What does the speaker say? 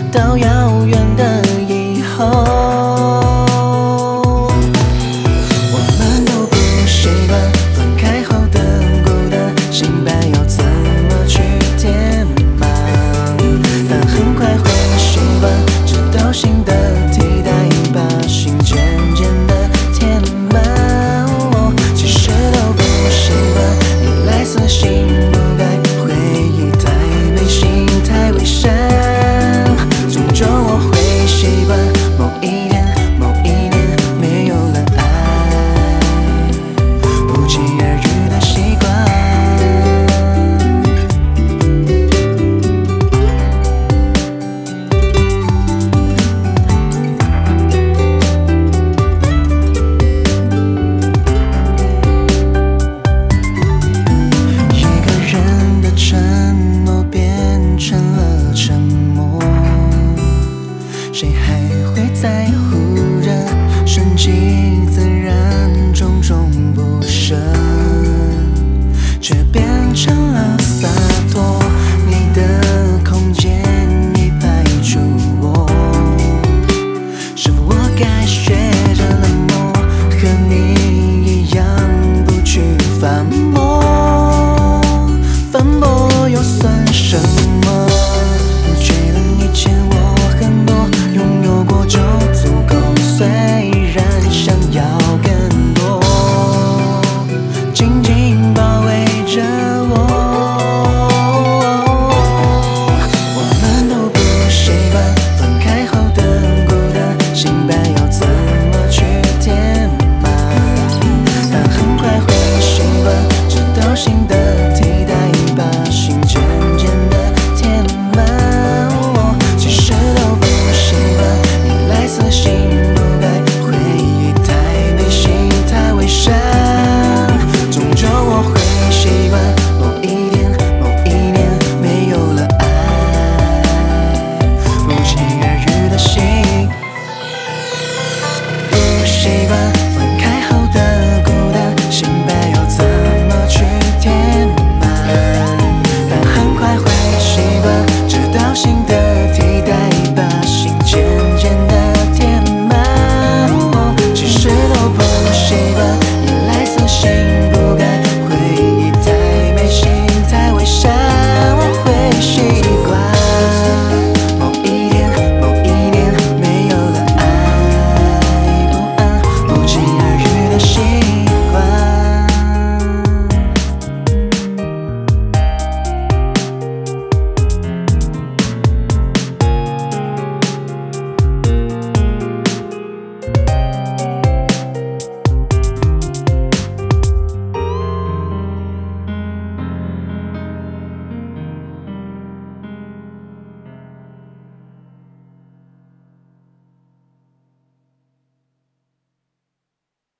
到遥远的以后。我们都不习惯分开后的孤单，心白要怎么去填满？但很快会习惯，直到新的替代把心渐渐的填满。其实都不习惯，你来自心不改，回忆太美，心太微善。终究我会习惯，某一天，某一年没有了爱，不期而遇的习惯。一个人的承诺变成了沉默，谁还会在乎这瞬间？